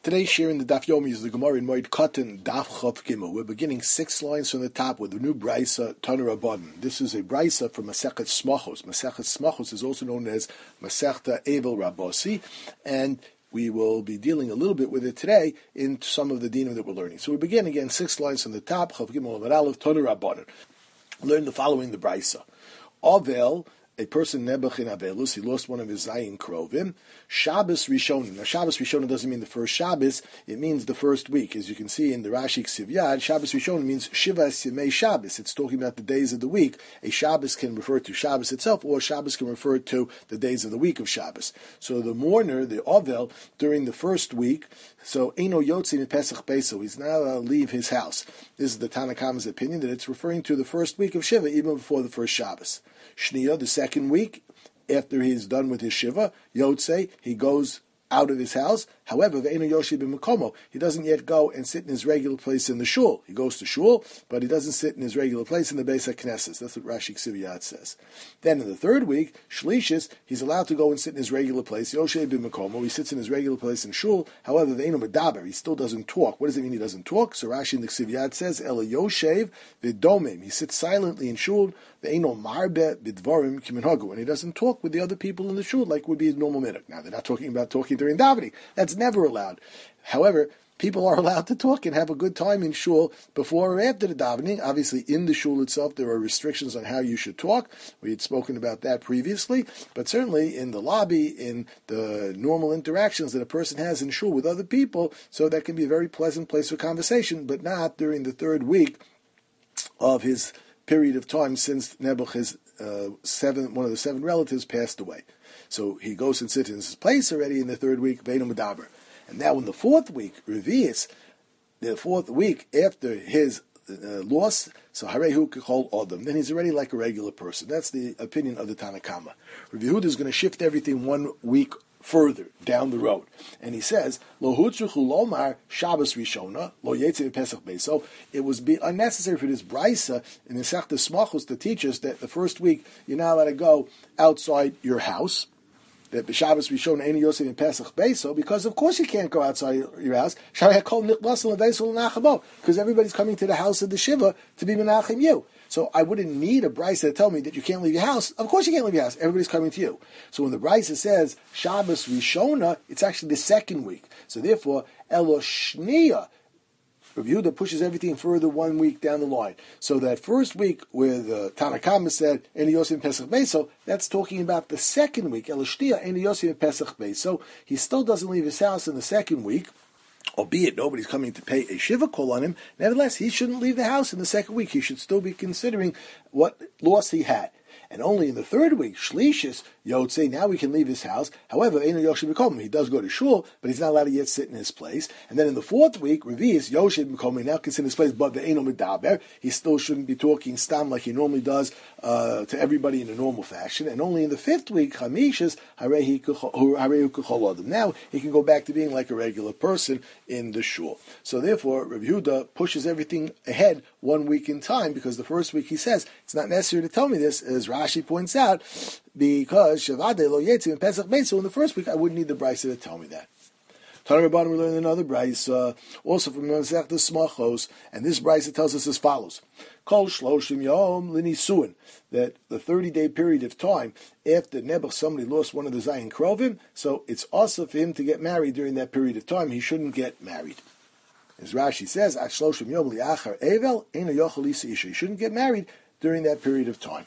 Today's share in the Daf Yomi is the Gemara in Moed Katan Daf Chav Gimel. We're beginning 6 lines from the top with the new Brisa Tanur Rabbanan. This is a Brisa from Masechet Smachos. Masechet Smachos is also known as Masechta Evel Rabbosi, and we will be dealing a little bit with it today in some of the dinim that we're learning. So we begin again 6 lines from the top, Chav Gimel Amar Aleph Tanur Rabbanan. Learn the following, the Brisa. Avel, a person Nebuch in Avelus, he lost one of his Zayin Krovim. Shabbos Rishonim. Now, Shabbos Rishonim doesn't mean the first Shabbos, it means the first week. As you can see in the Rashi Ksiv Yad, Shabbos Rishonim means Shivas Yemei Shabbos. It's talking about the days of the week. A Shabbos can refer to Shabbos itself, or Shabbos can refer to the days of the week of Shabbos. So the mourner, the Avel, during the first week, so Eino Yotzin in Pesach Beso, he's not allowed to leave his house. This is the Tanna Kama's opinion, that it's referring to the first week of Shiva, even before the first Shabbos. Shniya, the second week, after he's done with his Shiva, Yotze, he goes out of his house. However, Ve'enu Yoshi b'Makomo, he doesn't yet go and sit in his regular place in the shul. He goes to shul, but he doesn't sit in his regular place in the Beis HaKnesses. That's what Rashi Ksiv Yad says. Then in the third week, Shlishis, he's allowed to go and sit in his regular place. Yoshi b'Makomo, he sits in his regular place in shul. However, Ve'enu Medaber, he still doesn't talk. What does it mean he doesn't talk? So Rashi in the Ksiv Yad says, Ela Yoshev v'Domim, he sits silently in shul. Ve'enu Marbe b'Dvarim kiminhagu, and he doesn't talk with the other people in the shul like would be his normal minhag. Now, they're not talking about talking during davening. That's never allowed. However, people are allowed to talk and have a good time in shul before or after the davening. Obviously, in the shul itself, there are restrictions on how you should talk. We had spoken about that previously. But certainly in the lobby, in the normal interactions that a person has in shul with other people, so that can be a very pleasant place for conversation, but not during the third week of his period of time since Nebuch, his one of the 7 relatives, passed away. So he goes and sits in his place already in the third week, Ve'enu Medaber. And now in the fourth week, Revi'is, the fourth week after his loss, so Harehu Kechol Odom, then he's already like a regular person. That's the opinion of the Tanna Kama. Rav Yehuda is going to shift everything 1 week further down the road. And he says, Lo Hutzuchu Lomar Shabbos Rishona, Lo Yetze Pesach Beso. It was unnecessary for this Brisa in the Sechta Smachos to teach us that the first week you're not allowed to go outside your house. That Shabbos Rishon Ein Yosef in Pesach Beso, because of course you can't go outside your house. Because everybody's coming to the house of the Shiva to be menachem you. So I wouldn't need a brisa to tell me that you can't leave your house. Of course you can't leave your house. Everybody's coming to you. So when the brisa says Shabbos Rishona, it's actually the second week. So therefore, Elo Shniya, Rav Yehuda pushes everything further 1 week down the line. So that first week where the Tanna Kama said, Ein Yosef Pesach Beso, that's talking about the second week, El Shtia, Ein Yosef Pesach Beso. He still doesn't leave his house in the second week, albeit nobody's coming to pay a Shiva call on him. Nevertheless, he shouldn't leave the house in the second week. He should still be considering what loss he had. And only in the third week, Shlishis, Yotze, now he can leave his house. However, Eino Yoshib B'Komim, he does go to shul, but he's not allowed to yet sit in his place. And then in the fourth week, Revi'is, Yoshib B'Komim, now can sit in his place, but the Eino Medaber, he still shouldn't be talking stam like he normally does to everybody in a normal fashion. And only in the fifth week, Chamishis, Harehu Kechol Adam, now he can go back to being like a regular person in the shul. So therefore, Rav Yehuda pushes everything ahead 1 week in time, because the first week he says, it's not necessary to tell me this, as Rashi points out, because Shavade Lo Yetzim and Pesach Beso, in the first week I wouldn't need the brisa to tell me that. Tanur Rabbanan, we learn another brisa, also from Masechta Smachos, and this brisa tells us as follows: Kol Shloshim Yom L'Nisuin, that the 30-day period of time after Nebuch, somebody lost one of the Zayin Krovim, so it's also for him to get married during that period of time. He shouldn't get married. As Rashi says, At Shloshim Yom Li'achar Evel Eino Yochel Isa Isha. He shouldn't get married during that period of time.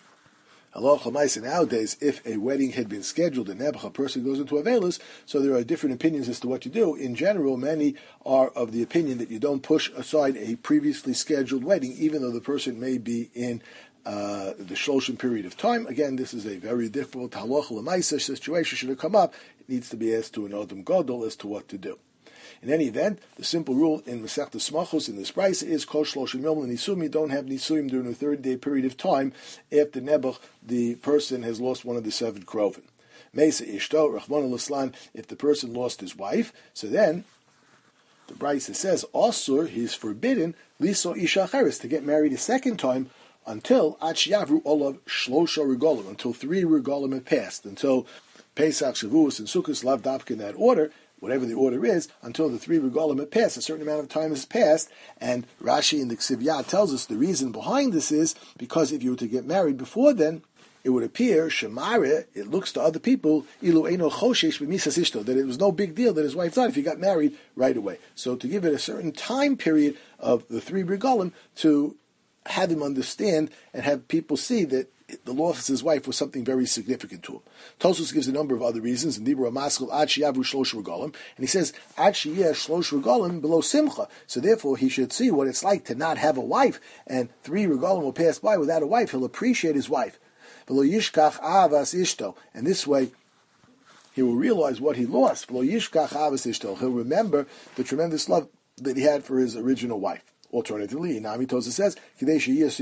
Nowadays, if a wedding had been scheduled and Nebuch, a person goes into Avelus, so there are different opinions as to what to do. In general, many are of the opinion that you don't push aside a previously scheduled wedding, even though the person may be in the Shloshim period of time. Again, this is a very difficult halacha l'maisa situation. Should it come up, it needs to be asked to an Odom Gadol as to what to do. In any event, the simple rule in Masechta Smachos in this brisa is Kol Shloshim Yom L'Nisuim. You don't have Nisuim during a 30-day period of time after Nebuch, the person has lost one of the 7 Krovim. Meisa Ishto, Rachmana L'Slan, if the person lost his wife, so then the brisa says, Asur, he is forbidden, Liso Isha Acheres, to get married a second time until Ad Sheyavru Olav Shlosha Regalim, until 3 Regalim have passed, until Pesach, Shavuos, and Sukkot, Lav Dafka in that order. whatever the order is, until the 3 regalim have passed. A certain amount of time has passed, and Rashi in the Ksiv Yad tells us the reason behind this is because if you were to get married before then, it would appear, Shemare, it looks to other people, Ilu Eino Choshesh B'misas Ishto, that it was no big deal that his wife died if he got married right away. So to give it a certain time period of the 3 regalim to have him understand and have people see that the loss of his wife was something very significant to him. Tosfos gives a number of other reasons, and Dibur HaMaskil Ad Sheyavru Shlosh Regalim, and he says Ad Sheyeh Shlosh Regalim below Simcha. So therefore, he should see what it's like to not have a wife, and 3 regalim will pass by without a wife. He'll appreciate his wife. Below Yishkach Avas Ishto, and this way he will realize what he lost. Below Yishkach Avas Ishto, he'll remember the tremendous love that he had for his original wife. Alternatively, Nami Tosa says, it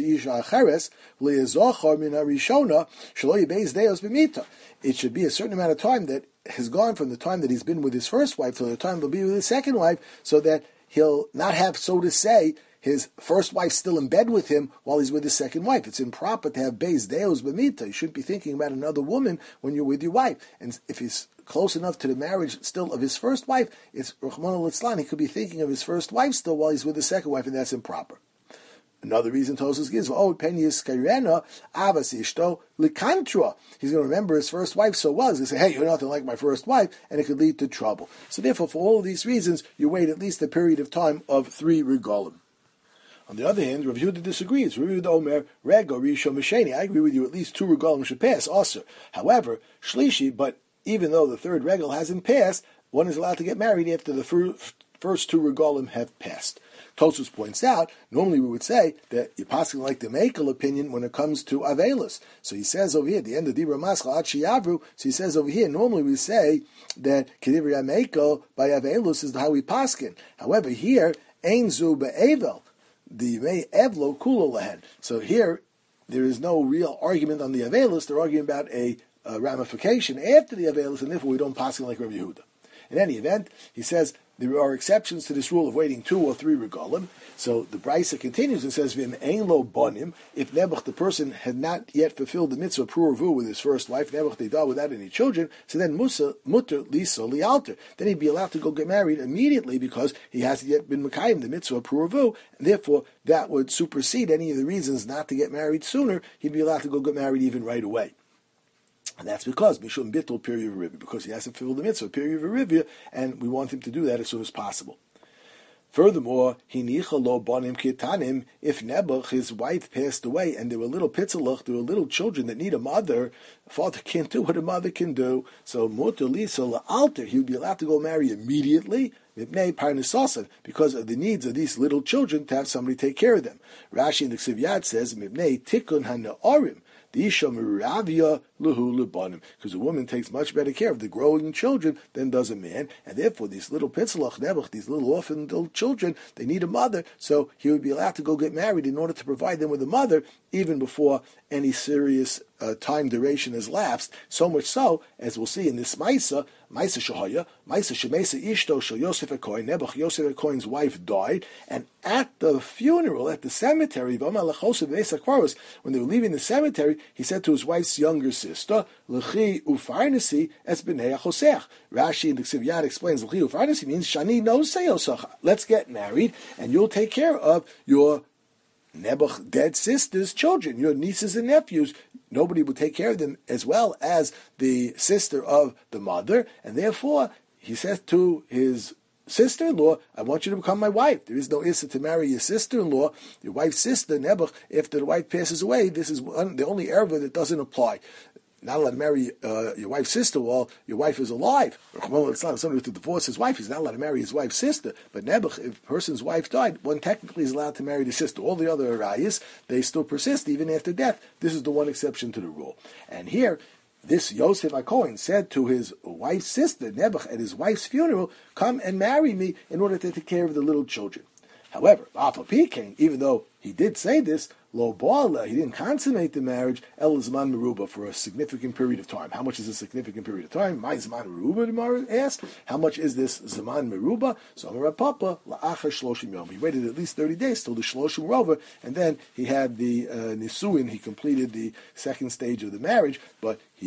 should be a certain amount of time that has gone from the time that he's been with his first wife to the time he'll be with his second wife, so that he'll not have, so to say, his first wife still in bed with him while he's with his second wife. It's improper to have beis deos b'mita. You shouldn't be thinking about another woman when you're with your wife. And if he's close enough to the marriage still of his first wife, it's Rachmana litzlan. He could be thinking of his first wife still while he's with his second wife, and that's improper. Another reason Tosfos gives, Penyis Kairena Avas Ishto Likantra. He's going to remember his first wife so well. He's going to say, hey, you're nothing like my first wife, and it could lead to trouble. So therefore, for all of these reasons, you wait at least a period of time of 3 regalim. On the other hand, Rav Yehuda disagrees. Rav Yehuda Omer, Rego, Risho, Mesheni. I agree with you, at least 2 regalim should pass, also. However, Shlishi, but even though the 3rd regal hasn't passed, one is allowed to get married after the first 2 regalim have passed. Tosfos points out, normally we would say that you're passing like the Mekel opinion when it comes to Avelus. So he says over here, at the end of Dibur HaMaskil Ad Sheyavru, so he says over here, normally we say that Kedivri HaMekel by Avelus is how we paskin. However, here, Ein Zu Be'evel, the Mei Evlo Kulo Lehen. So here, there is no real argument on the Avelus, they're arguing about a ramification after the Avelus, and therefore we don't paskin like Rav Yehuda. In any event, he says, there are exceptions to this rule of waiting 2 or 3 regalim. So the Brisa continues and says, "V'im ein lo bonim." If Nebuch, the person, had not yet fulfilled the mitzvah pruvu with his first wife, Nebuch they died without any children. So then mutter lisa lialter. Then he'd be allowed to go get married immediately because he hasn't yet been mekayim the mitzvah pruvu, and therefore that would supersede any of the reasons not to get married sooner. He'd be allowed to go get married even right away. And that's because Mishum Bittul Peri Verivia, because he hasn't fulfilled the mitzvah Peri Verivia, and we want him to do that as soon as possible. Furthermore, Hinicha lo bonim kitanim, if Nebuch, his wife, passed away, and there were little pitzalach, there were little children that need a mother, a father can't do what a mother can do, so mutter lisa la'alter, he would be allowed to go marry immediately, because of the needs of these little children to have somebody take care of them. Rashi in the Ksiv Yad says, Mibnei tikun ha'na'orim, because a woman takes much better care of the growing children than does a man, and therefore these little pitzalach nebuch, these little orphan little children, they need a mother, so he would be allowed to go get married in order to provide them with a mother, even before any serious time duration has lapsed, so much so, as we'll see in this Maisa Shahaya, Maisa Shemesa Ishto Shal Yosef HaKohen, Nebuch Yosef HaKohen's wife died, and at the funeral, at the cemetery, when they were leaving the cemetery, he said to his wife's younger sister, L'chi ufarnasi es b'nei ha'chosech. Rashi in the Ksiv Yad explains, L'chi ufarnasi means, Shani no seyosach. Let's get married, and you'll take care of your Nebuch dead sister's children, your nieces and nephews. Nobody would take care of them as well as the sister of the mother, and therefore, he says to his sister-in-law, I want you to become my wife. There is no issa to marry your sister-in-law, your wife's sister, Nebuch, after the wife passes away. This is the only erva that doesn't apply. Not allowed to marry your wife's sister while your wife is alive. It's not somebody to divorce his wife. He's not allowed to marry his wife's sister. But Nebuch, if a person's wife died, one technically is allowed to marry the sister. All the other arayas, they still persist even after death. This is the one exception to the rule. And here, this Yosef HaKohen said to his wife's sister, Nebuch, at his wife's funeral, come and marry me in order to take care of the little children. However, even though he did say this, Lo Ba'ala, he didn't consummate the marriage, El Zman Meruba, for a significant period of time. How much is a significant period of time? My Zman Meruba, the Gemara asked. How much is this Zman Meruba? So Amar Papa, La'achar Shloshim Yom. He waited at least 30 days till the Shloshim were over, and then he had the Nisuin, he completed the second stage of the marriage, but he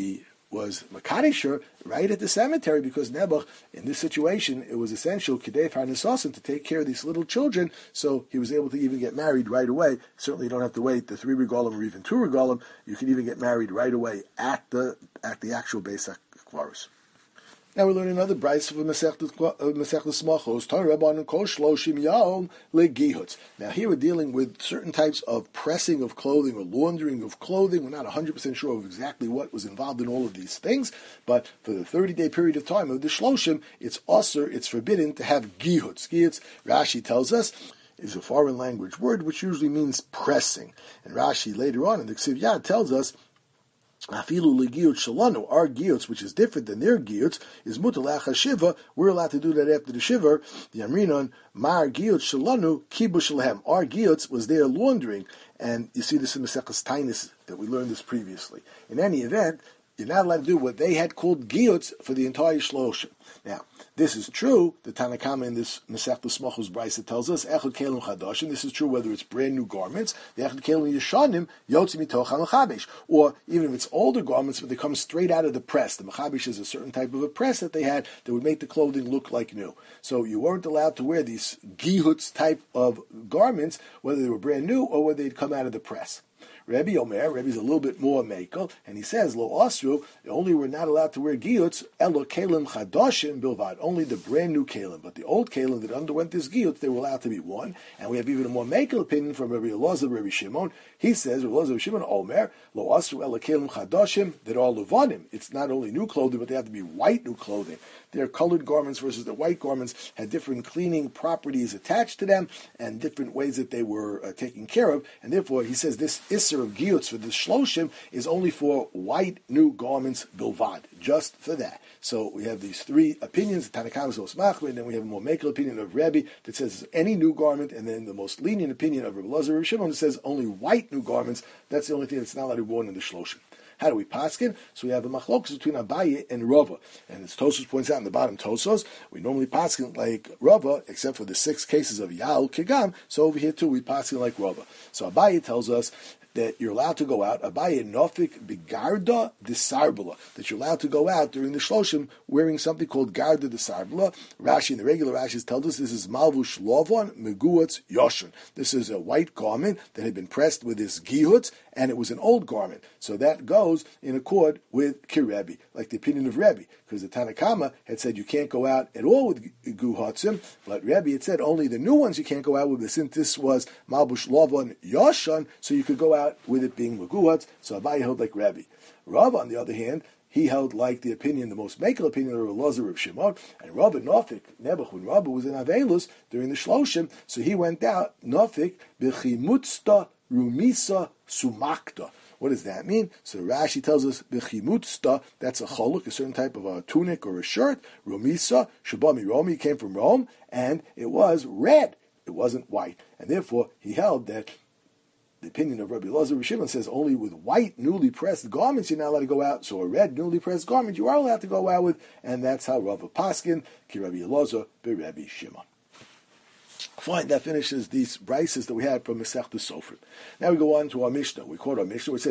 was Makadisher right at the cemetery, because Nebuch, in this situation, it was essential Kedei Farnesasim to take care of these little children, so he was able to even get married right away. Certainly you don't have to wait the 3 regalim or even 2 regalim. You can even get married right away at the actual Beis HaKvaros. Now we learn another brayso of Masechtas Smachos. Tanu Rabbanan Kol Shloshim Yom LeGihutz. Now here we're dealing with certain types of pressing of clothing or laundering of clothing. We're not 100% sure of exactly what was involved in all of these things, but for the 30-day period of time of the Shloshim, it's usher, it's forbidden to have Gihutz. Gihutz, Rashi tells us, is a foreign language word which usually means pressing. And Rashi later on in the Ksiv Yad tells us, Afilu legiyut shalanu, our giyuts, which is different than their giyuts, is mutalach shiva. We're allowed to do that after the shiva. The Amrinon mar giyut shalanu kibush lehem. Our giyuts was their laundering, and you see this in Maseches Tainis that we learned this previously. In any event, you're not allowed to do what they had called giyuts for the entire shloshim. Now, this is true. The Tanna Kama in this Masechtas Smachos Brayso tells us echad kelim chadashim. This is true whether it's brand new garments. The echad kelim yeshanim yotzi mitoch ha'mechabesh, or even if it's older garments, but they come straight out of the press. The mechabesh is a certain type of a press that they had that would make the clothing look like new. So you weren't allowed to wear these gihuts type of garments, whether they were brand new or whether they'd come out of the press. Rebbe Rebbe's a little bit more mekel, and he says, Lo Osru, only we're not allowed to wear giyuts, Elo Kalim Chadashim Bilvad, only the brand new Kalim, but the old Kalim that underwent this giyut, they were allowed to be worn. And we have even a more mekel opinion from Rebbe Elazar, Rebbe Shimon. He says, Rebbe Elazar, Rebbe Shimon, Omer, Lo Osru, Elo Kalim Chadashim, that are Levanim. It's not only new clothing, but they have to be white new clothing. Their colored garments versus the white garments had different cleaning properties attached to them and different ways that they were taken care of. And therefore, he says this Isser of Giyutz for the Shloshim is only for white new garments bilvad, just for that. So we have these 3 opinions, Tanna Kama Osmachmi, and then we have a more mekel opinion of Rebbe that says any new garment, and then the most lenient opinion of Rebbe Elazar, Rebbe Shimon that says only white new garments. That's the only thing that's not allowed to be worn in the Shloshim. How do we paskin? So we have a machlokas between Abaye and Rava. And as Tosos points out in the bottom Tosos, we normally paskin like Rava, except for the 6 cases of Yael Kigam. So over here too, we paskin like Rava. So Abaye tells us that you're allowed to go out, Abaye nofik bigarda disarbula, that you're allowed to go out during the Shloshim wearing something called garda disarbula. Rashi, in the regular Rashi, tells us this is malvush lovon meguatz yoshin. This is a white garment that had been pressed with this gihut, and it was an old garment. So that goes in accord with Kirebi, like the opinion of Rebbe, because the Tanna Kama had said you can't go out at all with guhatzim, but Rebbe had said only the new ones you can't go out with, but since this was malbush lovon yoshan, so you could go out with it being Maguhatz, so Abaye held like Rebbe. Rav, on the other hand, he held like the opinion, the most mekel opinion of Elazar of Shimon, and Rav Nofik, Nebuch, when Rav was in Avelus during the Shloshim, so he went out, Nofik, B'chimutsta Rumisa Sumakta. What does that mean? So Rashi tells us, B'chimutsta, that's a choluk, a certain type of a tunic or a shirt, Rumisa, Shabami Romi, came from Rome, and it was red. It wasn't white. And therefore, he held that the opinion of Rabbi Elazar Shimon says only with white, newly pressed garments you're not allowed to go out. So a red, newly pressed garment you are allowed to go out with, and that's how Rava Paskin, Ki Rabbi Elazar, be Rabbi Shimon. Fine, that finishes these brises that we had from Masechtas Sofrim. Now we go on to our Mishnah. We quote our Mishnah, which said,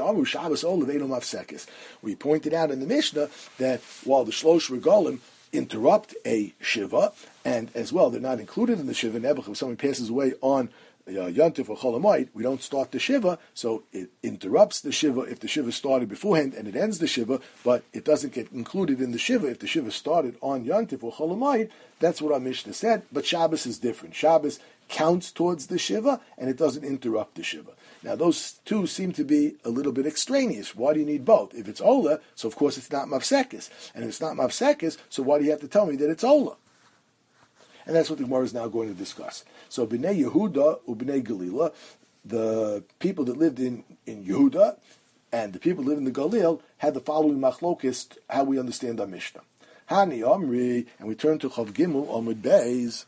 we pointed out in the Mishnah that while the Shlosh Regalim interrupt a Shiva, and as well, they're not included in the Shiva, Nebuch, if someone passes away on Yontif or Chol Hamoed, we don't start the Shiva, so it interrupts the Shiva if the Shiva started beforehand, and it ends the Shiva, but it doesn't get included in the Shiva if the Shiva started on Yontif or Chol Hamoed. That's what our Mishnah said, but Shabbos is different. Shabbos counts towards the Shiva, and it doesn't interrupt the Shiva. Now, those two seem to be a little bit extraneous. Why do you need both? If it's Ola, so of course it's not Mavsekis. And if it's not Mavsekis, so why do you have to tell me that it's Ola? And that's what the Gemara is now going to discuss. So Bnei Yehuda u'Bnei Galila, the people that lived in Yehuda and the people that lived in the Galil had the following machlokis, how we understand our Mishnah. Hani Omri, and we turn to Chav Gimel Amud Beis.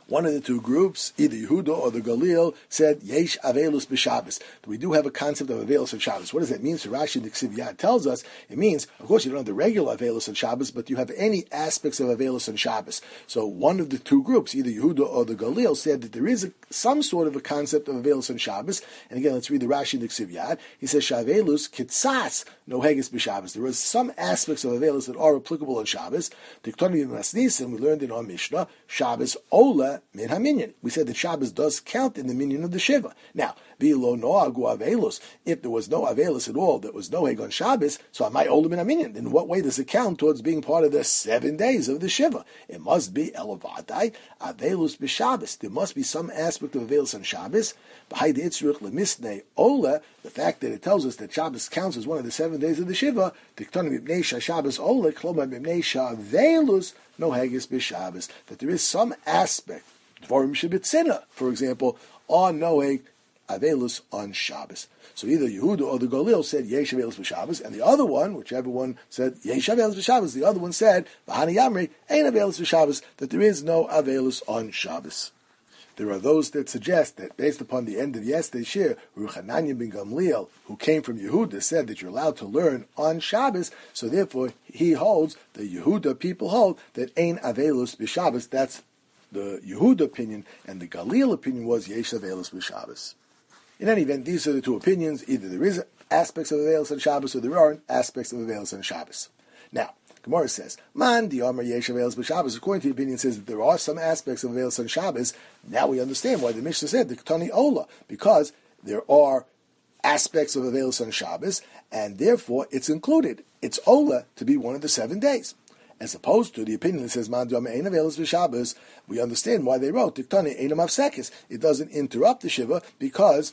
One of the two groups, either Yehuda or the Galil, said Yesh Avelus b'Shabbos. We do have a concept of Avelus on Shabbos. What does that mean? So Rashi in the Ksiv Yad tells us it means, of course, you don't have the regular Avelus on Shabbos, but you have any aspects of Avelus on Shabbos. So one of the two groups, either Yehuda or the Galil, said that there is some sort of a concept of Avelus on Shabbos. And again, let's read the Rashi in the Ksiv Yad. He says Shavelus Kitsas no Heges b'Shabbos. There are some aspects of Avelus that are applicable on Shabbos. Tiktoni Masnisim, we learned in our Mishnah, Shabbos Ola min haminyan. We said that Shabbos does count in the minyan of the Shiva. Now, V'lo noagu Avelus, if there was no Avelus at all, there was no Heg on Shabbos, so am I Ola min haminyan? In what way does it count towards being part of the 7 days of the Shiva? It must be Elavadai, Avelus b'Shabbos. There must be some aspect of Avelus on Shabbos. B'hai de'itzruch lemisnei Ola, the fact that it tells us that Shabbos counts as one of the 7 days of the Shiva, Tiktoni mipnei Shabbos Ola, kloma mipnei Shavelus, no Hegis b'Shabbos, that there is some aspect, Dvarim shebitzina, for example, on Noeg Avelus on Shabbos. So either Yehuda or the Galil said Yesh Avelus b'Shabbos, and the other one, whichever one said Yesh Avelus b'Shabbos, the other one said V'hani Yamri Ein Avelus b'Shabbos, that there is no Avelus on Shabbos. There are those that suggest that based upon the end of yesterday's year, Ruchananya ben Gamliel, who came from Yehuda, said that you're allowed to learn on Shabbos, so therefore he holds, the Yehuda people hold, that Ein Avelus b'Shabbos. That's the Yehuda opinion, and the Galil opinion was Yesh Avelus b'Shabbos. In any event, these are the two opinions. Either there is aspects of Avelus on Shabbos, or there aren't aspects of Avelus on Shabbos. Now, Gemara says, Man di Amar Yesh Avelus b'Shabbos. According to the opinion, says that there are some aspects of Avelus on Shabbos. Now we understand why the Mishnah said the Ktani Ola, because there are aspects of Avelus on Shabbos, and therefore it's included. It's Ola to be one of the 7 days. As opposed to the opinion that says Man di Amar Ein Avelus b'Shabbos, we understand why they wrote the Ktani Ein Mafsekes. It doesn't interrupt the Shiva because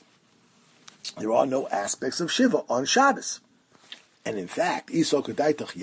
there are no aspects of Shiva on Shabbos. And in fact, if you were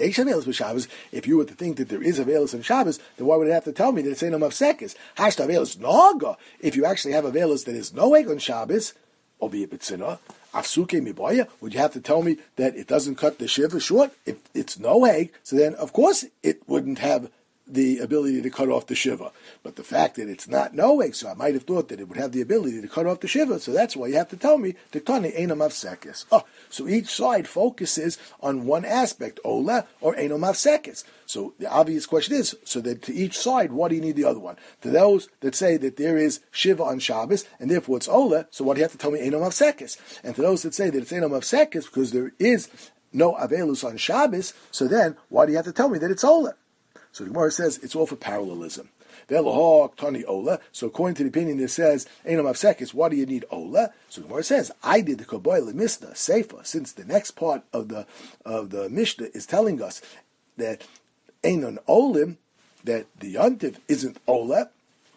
to think that there is Avelus on Shabbos, then why would it have to tell me that it's Ein Mafsekes? Hashta Avelus Naga. If you actually have Avelus that is no egg on Shabbos, albeit B'tzina, Afsuke Miboya, would you have to tell me that it doesn't cut the Shiva short? If it's no egg, so then of course it wouldn't have the ability to cut off the Shiva. But the fact that it's not no egg, so I might have thought that it would have the ability to cut off the Shiva, so that's why you have to tell me, Tiktani Ein Mafsekes. So each side focuses on one aspect, Ola or Ein Mafsekes. So the obvious question is, so that to each side, what do you need the other one? To those that say that there is Shiva on Shabbos, and therefore it's Ola, so what do you have to tell me, Ein Mafsekes? And to those that say that it's Ein Mafsekes, because there is no Avelus on Shabbos, so then why do you have to tell me that it's Ola? So the Gemara says it's all for parallelism. So according to the opinion that says Ein Mafsekes, why do you need Ola? So the Gemara says, I did the Kaboy Mishnah Seifa, since the next part of the Mishnah is telling us that Einon Olim, that the Yontiv isn't Ola.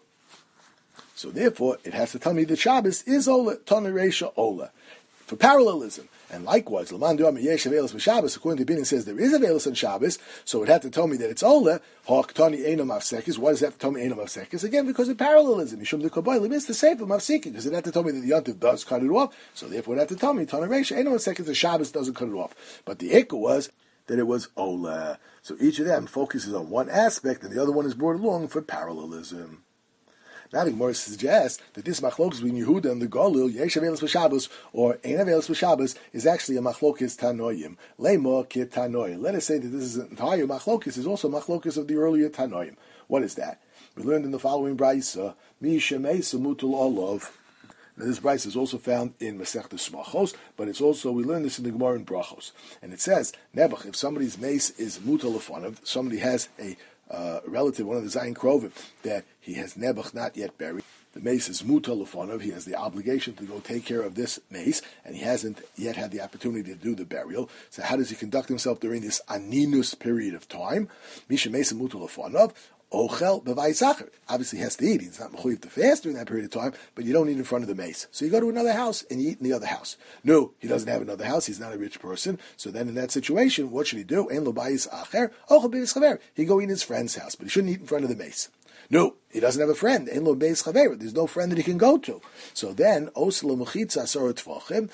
So therefore, it has to tell me that Shabbos is Ola, Tana Reisha Ola, for parallelism. And likewise, Laman Du'am Yesh Avelus b'Shabbos, according to the opinion, says there is Avelus on Shabbos, so it had to tell me that it's Ola, Ha'ktani Eino Mafsekes. Why does it have to tell me Eino Mafsekes? Again, because of parallelism. Yishum the Kabbalah is the Sefer Mafseki, because it had to tell me that the Yontiv does cut it off, so therefore it had to tell me, Tana Reisha, Eino Mafsekes, the Shabbos doesn't cut it off. But the Ikka was that it was Ola. So each of them focuses on one aspect, and the other one is brought along for parallelism. Now the Gemara suggests that this machlokes between Yehuda and the Galil, Yesh Avelus b'Shabbos or Ein Avelus b'Shabbos, is actually a machlokes Tanoim. Leima ke Tanoim. Let us say that this is an entire machlokes, is also machlokes of the earlier Tanoim. What is that? We learned in the following brayso, Mi Shemeisa Mutul Olav. Now this brayso is also found in Masechtas Smachos, but it's also, we learned this in the Gemara in Brachos. And it says, Nebuch, if somebody's mace is mutal lefonav, somebody has a relative, one of the Zayin Krovim, that he has Nebuch not yet buried. The mace is mutal lefonav. He has the obligation to go take care of this mace, and he hasn't yet had the opportunity to do the burial. So how does he conduct himself during this aninus period of time? Misha mace mutal lefonav. Ochel b'vayzacher. Obviously he has to eat. He's not mechuyev to fast during that period of time, but you don't eat in front of the mace. So you go to another house and you eat in the other house. No, he doesn't have another house. He's not a rich person. So then in that situation, what should he do? Ein lo bayis acher, ochel b'is chaver. He go eat in his friend's house, but he shouldn't eat in front of the mace. No, he doesn't have a friend. Ein lo beis chaver. There's no friend that he can go to. So then, oslo mechitza asor tvachim.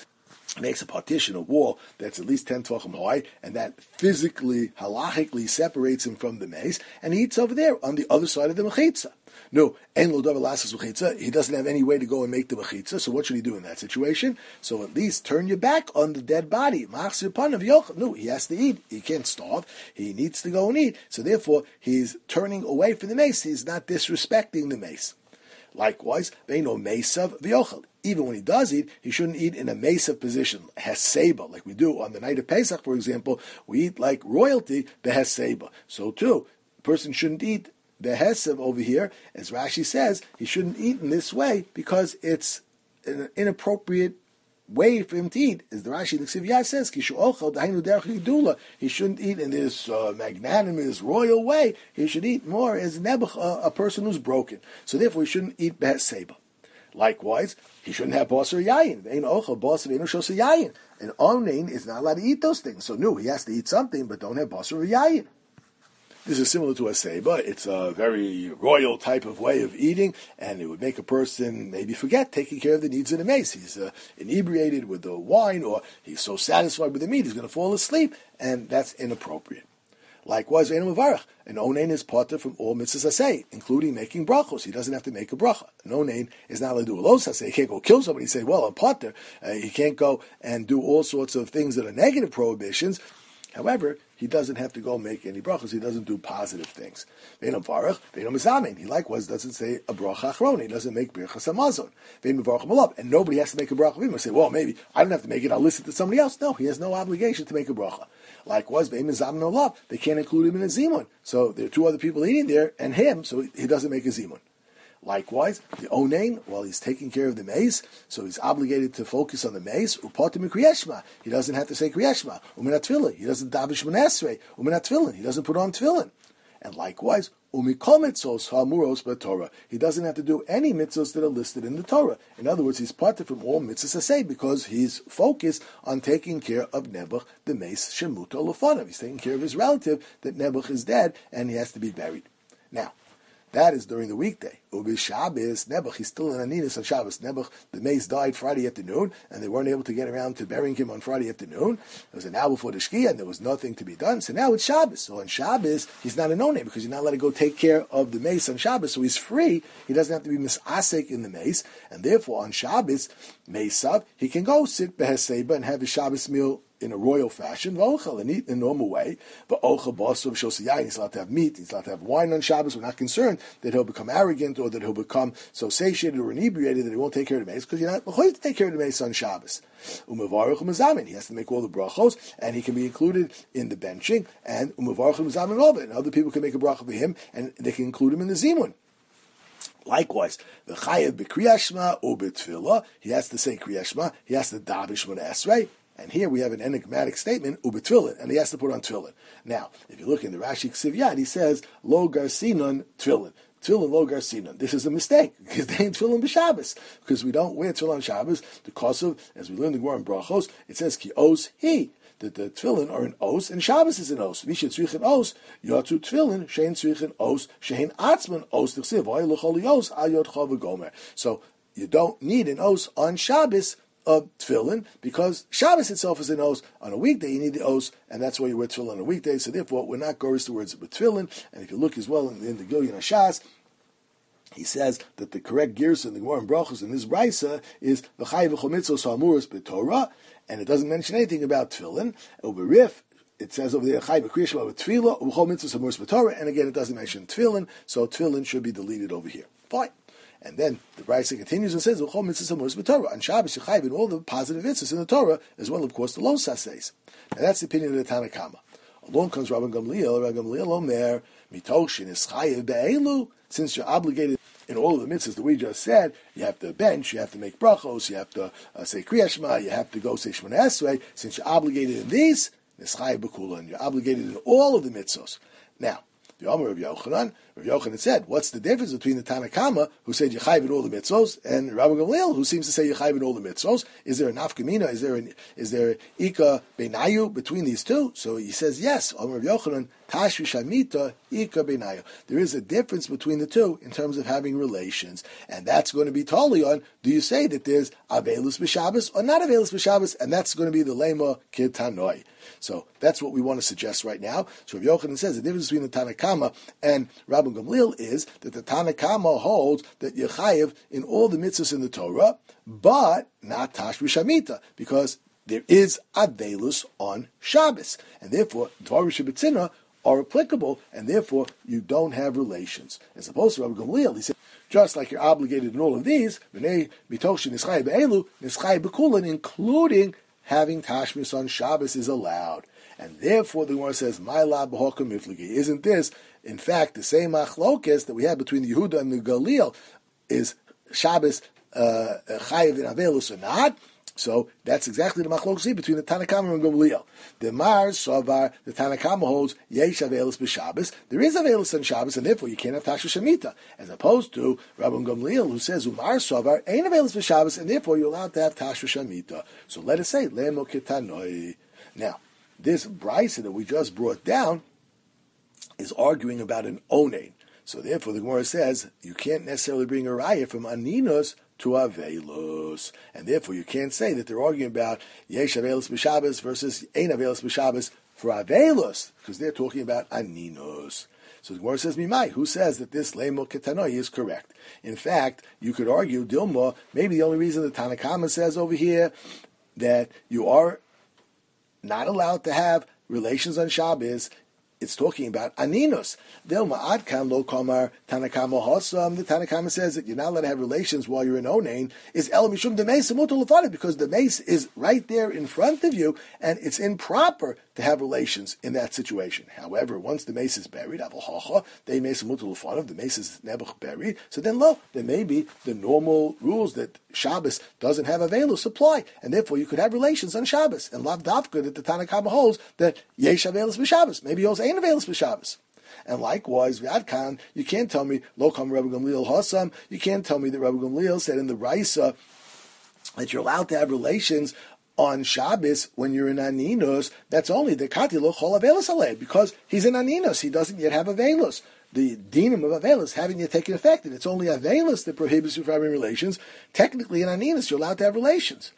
makes a partition, a wall that's at least 10 tvachim high, and that physically, halachically separates him from the mace, and he eats over there on the other side of the mechitza. No, en lo davar lasas mechitza. He doesn't have any way to go and make the mechitza. So what should he do in that situation? So at least turn your back on the dead body. Machzir panav yochel. No, he has to eat. He can't starve. He needs to go and eat. So therefore, he's turning away from the mace. He's not disrespecting the mace. Likewise, veino mesav v'yochel. Even when he does eat, he shouldn't eat in a mesav position, heseba, like we do on the night of Pesach, for example. We eat like royalty, the heseba. So too, a person shouldn't eat the hesev over here, as Rashi says, he shouldn't eat in this way because it's an inappropriate way for him to eat. As the Rashi, the Ksiviyah says, he shouldn't eat in this magnanimous, royal way. He should eat more as nebuch, a person who's broken. So therefore, he shouldn't eat beheseba. Likewise, he shouldn't have basar yayin. An onain is not allowed to eat those things. So no, he has to eat something, but don't have basar yayin. This is similar to a seba. It's a very royal type of way of eating, and it would make a person maybe forget taking care of the needs of the mace. He's inebriated with the wine, or he's so satisfied with the meat, he's going to fall asleep, and that's inappropriate. Likewise, an onain is parted from all mitzvahs asay, including making brachos. He doesn't have to make a bracha. An onain is not allowed to do a los asay. He can't go kill somebody and say, well, I'm parter. He can't go and do all sorts of things that are negative prohibitions. However, he doesn't have to go make any brachas. He doesn't do positive things. He likewise doesn't say a bracha achrona. He doesn't make birchas hamazon. And nobody has to make a bracha. We must say, well, maybe I don't have to make it. I'll listen to somebody else. No, he has no obligation to make a bracha. Likewise, they can't include him in a zimun. So there are two other people eating there and him, so he doesn't make a zimun. Likewise, the onain, while he's taking care of the mace, so he's obligated to focus on the mace. Upatim kriyashma, he doesn't have to say kriyashma. Uminat tefillin, he doesn't davish menesrei. Uminat tefillin, he doesn't put on tefillin. And likewise, umikol mitzvos hamuros b'Torah, he doesn't have to do any mitzvos that are listed in the Torah. In other words, he's parted from all mitzvahs asay because he's focused on taking care of Nebuch, the mace shemuta lefanav. He's taking care of his relative that Nebuch is dead and he has to be buried. Now, that is during the weekday. Ubi Shabbos, Nebuch, he's still in Aninus on Shabbos. Nebuch, the mace died Friday afternoon, and they weren't able to get around to burying him on Friday afternoon. It was an hour before the Shkia, and there was nothing to be done. So now it's Shabbos. So on Shabbos, he's not a no-name, because you're not allowed to go take care of the mace on Shabbos, so he's free. He doesn't have to be misasek in the mace, and therefore on Shabbos, Mesav, he can go sit beheseba and have his Shabbos meal in a royal fashion, and eat in a normal way. But he's allowed to have meat, he's allowed to have wine on Shabbos. We're not concerned that he'll become arrogant or that he'll become so satiated or inebriated that he won't take care of the mace, because you're not going to take care of the mace on Shabbos. He has to make all the brachos, and he can be included in the benching, and and other people can make a bracha for him, and they can include him in the zimun. Likewise, the chayev b'kriyashma or b'tfilah, he has to say kriyashma, he has to davish mon esrei. And here we have an enigmatic statement, ubetfillin, and he has to put on tefillin. Now, if you look in the Rashi Ksiviyad, he says, lo garsinon tefillin. Tefillin lo garsinon. This is a mistake, because they ain't tefillin b'Shabbos, because we don't wear tefillin on Shabbos, because of, as we learned in Gemara in Brachos, it says, ki os he, that the tefillin are an os, and Shabbos is an os. Misha tzrichin os, yotzu tefillin, shein tzrichin os, shein atzman os, t'chsiv, oy l'chol os, ayot chav gomer. So, you don't need an os on Shabbos, of tefillin, because Shabbos itself is an os. On a weekday, you need the os, and that's why you wear tefillin on a weekday. So therefore, we're not goris the words with tefillin. And if you look as well in the Gilyon Hashas, he says that the correct gears in the Gemara and Brachos in this brisa is v'chay v'chol mitzvos ha'amuros b'Torah, and it doesn't mention anything about tefillin. Uberif, it says over there, chay b'kriyashma with tefillah, v'chol mitzvos ha'amuros b'Torah, and again, it doesn't mention tefillin, so tefillin should be deleted over here. Fine. And then the Brisa continues and says, "V'chol mitzvos hamuros b'Torah." On Shabbos, Yechayv in all the positive mitzvahs in the Torah, as well, of course, the los says. Now that's the opinion of the Tanna Kama. Along comes Rabban Gamliel. Rabban Gamliel Omer mitoshin is chayev be'elu. Since you're obligated in all of the mitzvahs that we just said, you have to bench, you have to make brachos, you have to say Kriya Shema, you have to go say Shemona Esrei. Since you're obligated in these, it's chayev b'kulan. You're obligated in all of the mitzvahs. Now, the Omer of Yochanan, Rav Yochanan said, what's the difference between the Tanakama, who said Yechayiv in all the mitzvos, and Rabbi Gamliel, who seems to say Yechayiv in all the mitzvos? Is there a nafkamina? Is there ika benayu between these two? So he says, yes. Rav Yochanan, Tashvi Shamita, ika benayu. There is a difference between the two in terms of having relations, and that's going to be totally on, do you say that there's Avelus b'Shabbos or not Avelus b'Shabbos? And that's going to be the Lema Kitanoi. So that's what we want to suggest right now. So Rav Yochanan says the difference between the Tanakama and Rabbi Gamliel is that the Tanakama holds that Yechayev in all the mitzvahs in the Torah, but not Tashvi Shamita, because there is Avelus on Shabbos, and therefore Dvarim Shebetzina are applicable, and therefore you don't have relations. As opposed to Rabbi Gamliel, he said, just like you're obligated in all of these, including having Tashmis on Shabbos is allowed. And therefore the Gemara says, isn't this, in fact, the same machlokes that we had between the Yehuda and the Galil? Is Shabbos chayiv in Avelus or not? So that's exactly the machlokes between the Tanakama and Gamliel. The Mar Savar, the Tanakama holds Yesh Avelus b'Shabbos. There is Avelus on Shabbos, and therefore you can't have Tashva Shemitah. As opposed to Rabbi Gamliel, who says Umar Savar ain't Avelus b'Shabbos, and therefore you're allowed to have Tashva Shemitah. So let us say Lemo Kitanoi. Now, this brisa that we just brought down is arguing about an onein. So therefore the Gemara says you can't necessarily bring a raya from Aninos to Avelus. And therefore you can't say that they're arguing about Yesh Avelus b'Shabbos versus Ein Avelus b'Shabbos for Avelus, because they're talking about Aninos. So the Gemara says, Mimai, who says that this Lemo Ketanoi is correct? In fact, you could argue, Dilma, maybe the only reason the Tanakama says over here that you are not allowed to have relations on Shabbos, it's talking about Aninos. Dilma Adkan lo kamar Tanakama Hosam. The Tanakama says that you're not allowed to have relations while you're in Onain. Is El Mishum de Meis because the mace is right there in front of you, and it's improper to have relations in that situation. However, once the mace is buried, the mace is nebuch buried. So then, then maybe the normal rules that Shabbos doesn't have Avelus apply, and therefore you could have relations on Shabbos. And Lav Davka that the Tanakama holds that Yesh Avelus b'Shabbos. Maybe he holds Ein Avelus b'Shabbos. And likewise, V'adkan, you can't tell me Lo Kam Rabbi Gamliel Hasam. You can't tell me that Rabbi Gamliel said in the Raisa that you're allowed to have relations on Shabbos when you're in Aninos. That's only the Kati Lo Chol Avelus Aleh, because he's in Aninos. He doesn't yet have Avelus. The dinim of Avelus haven't yet taken effect, and it's only Avelus that prohibits you from having relations. Technically, in Aninos, you're allowed to have relations.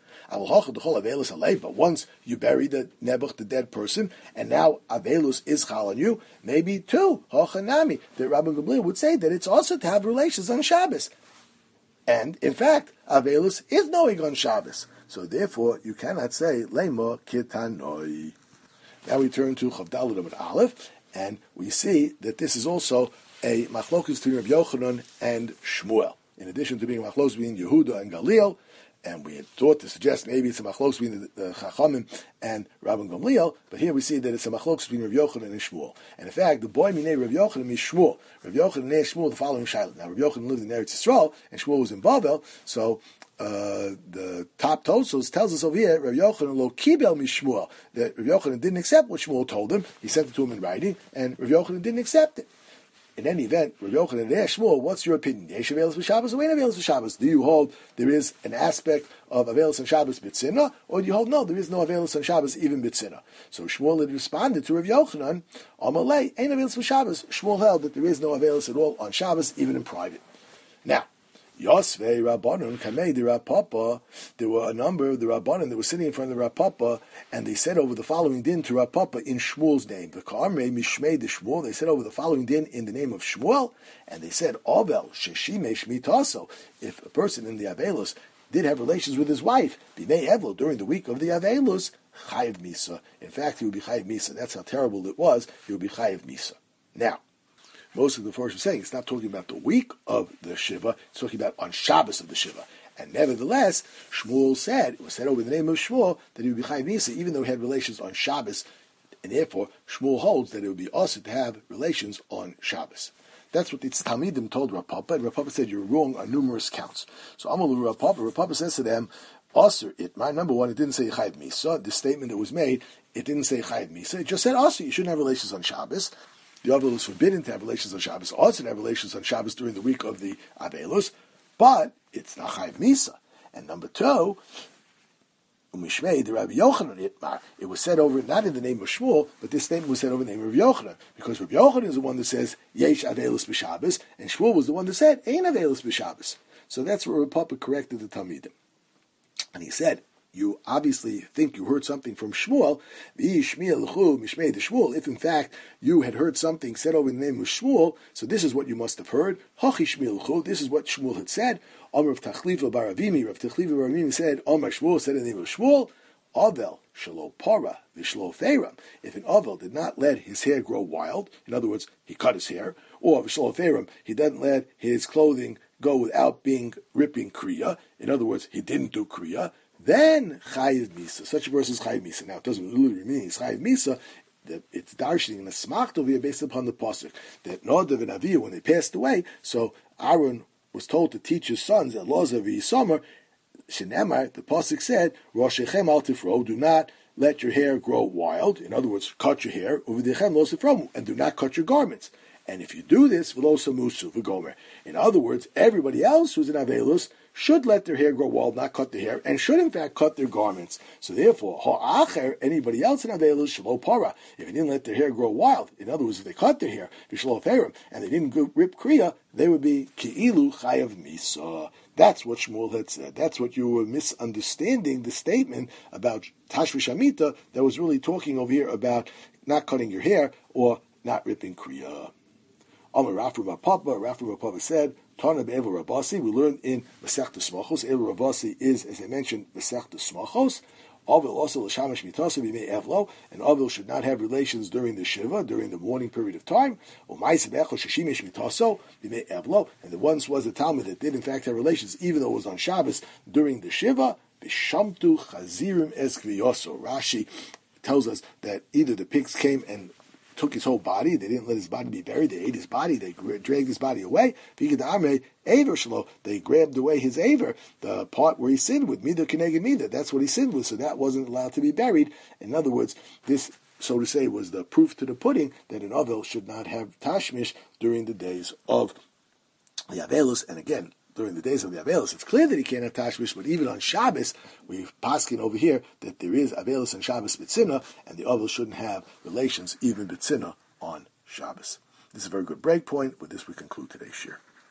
But once you bury the Nebuch, the dead person, and now Avelus is chal on you, maybe too, Hochanami, that Rabbi Gamliel would say that it's also to have relations on Shabbos. And, in fact, Avelus is knowing on Shabbos. So, therefore, you cannot say, Lema Kitanoi. Now we turn to Chavdalad Amud Aleph, and we see that this is also a machlokus between Rabbi Yochanan and Shmuel. In addition to being a machlokus between Yehuda and Galil, and we had thought to suggest maybe it's a machlokus between the Chachamim and Rabbi Gamliel, but here we see that it's a machlokus between Rabbi Yochanan and Shmuel. And in fact, the boy minei Rabbi Yochanan is Shmuel. Rabbi Yochanan asked Shmuel the following shayla. Now, Rabbi Yochanan lived in Eretz Yisrael, and Shmuel was in Bavel, so the top Tosos tells us over here, Rabbi Yochanan lo kibel mishmuel, that Rabbi Yochanan didn't accept what Shmuel told him. He sent it to him in writing, and Rabbi Yochanan didn't accept it. In any event, Rabbi Yochanan asked Shmuel, what's your opinion? Yesh Avelus b'Shabbos or Ein Avelus b'Shabbos? Do you hold there is an aspect of Avelus on Shabbos b'tzina, or do you hold no, there is no Avelus on Shabbos even b'tzina? So Shmuel had responded to Rabbi Yochanan, Amalei, Ein Avelus b'Shabbos. Shmuel held that there is no Avelus at all on Shabbos, even in private. Now, Yosvei Rabbanon Kamei the Rapapa. There were a number of the Rabbanon that were sitting in front of the Rapapa, and they said over the following din to Rapapa in Shmuel's name. The Karmei Mishmei the Shmuel. They said over the following din in the name of Shmuel, and they said Avel Sheshime Shmitaso. If a person in the Avelus did have relations with his wife, Bimei Evlo during the week of the Avelus, Chayiv Misa. In fact, he would be Chayiv Misa. That's how terrible it was. He would be Chayiv Misa. Now, most of the Mepharshim are saying it's not talking about the week of the Shiva, it's talking about on Shabbos of the Shiva. And nevertheless, Shmuel said, it was said over the name of Shmuel, that he would be Chayiv Misa, even though he had relations on Shabbos, and therefore Shmuel holds that it would be also to have relations on Shabbos. That's what the Talmidim told Rav Papa, and Rav Papa said, you're wrong on numerous counts. So Amalu Rav Papa says to them, Asr, number one, it didn't say Chayiv Misa. The statement that was made, it didn't say Chayiv Misa. It just said Asr, you shouldn't have relations on Shabbos. the Avel is forbidden to have relations on Shabbos, also to have relations on Shabbos during the week of the Avelus, but it's not Chayiv Misa. And number two, Umishmei, the Rabbi Yochanan Itmar, it was said over, not in the name of Shmuel, but this statement was said over the name of Rabbi Yochanan, because Rabbi Yochanan is the one that says, Yesh Avelus b'Shabbos, and Shmuel was the one that said, Ein Avelus b'Shabbos. So that's where Rav Papa corrected the Talmidim. And he said, you obviously think you heard something from Shmuel, if in fact you had heard something said over in the name of Shmuel, so this is what you must have heard. This is what Shmuel had said. Rav Tachliva bar Ravimi said, Amar Shmuel said in the name of Shmuel, Avel shelo para v'shelo feiram. If an Avel did not let his hair grow wild, in other words, he cut his hair, or v'shelo feiram, he didn't let his clothing go without ripping kriya, in other words, he didn't do kriya, then Chayiv Misa. Such a verse is Chayiv Misa. Now, it doesn't literally mean it's Chayiv Misa. It's darshaning in a smach tovia based upon the pasuk that Nadav and Avihu, when they passed away, so Aaron was told to teach his sons that laws of Yisomer, Shenemar, the pasuk said, Roshechem al tifro, do not let your hair grow wild. In other words, cut your hair, uv'dechem lo tifro, and do not cut your garments. And if you do this, v'lo samusu v'gomer. In other words, everybody else who's in Avelus should let their hair grow wild, not cut their hair, and should in fact cut their garments. So therefore, ha'acher, anybody else in Avelus, shelo para. If they didn't let their hair grow wild, in other words, if they cut their hair, v'shelo ferim, and they didn't rip kriya, they would be ki'ilu chayav misa. That's what Shmuel had said. That's what you were misunderstanding the statement about Tashvish Amita that was really talking over here about not cutting your hair or not ripping kriya. Amar Rav Papa said, Tana be'Evel Rabasi, we learned in Masechta Smachos. Evel Rabasi is, as I mentioned, Masechta Smachos. Avil also l'shamash mitasa b'mei evlo, and Avil should not have relations during the shiva, during the morning period of time. U'ma'is be'echo sheshimish mitaso b'mei evlo, and the once was a Talmud that did in fact have relations, even though it was on Shabbos during the shiva. B'shamtu chazirim es kviyoso. Rashi tells us that either the pigs came and took his whole body, they didn't let his body be buried, they ate his body, they dragged his body away. They grabbed away his aver, the part where he sinned with, Midah Keneged Midah, that's what he sinned with, so that wasn't allowed to be buried. In other words, this, so to say, was the proof to the pudding that an Avel should not have Tashmish during the days of the Avelus, and again, during the days of the Avelus, it's clear that he can't have Tashmish, but even on Shabbos, we've paskin over here that there is Avelus and Shabbos B'tzina, and the Avel shouldn't have relations, even B'tzina, on Shabbos. This is a very good break point. With this, we conclude today's shir.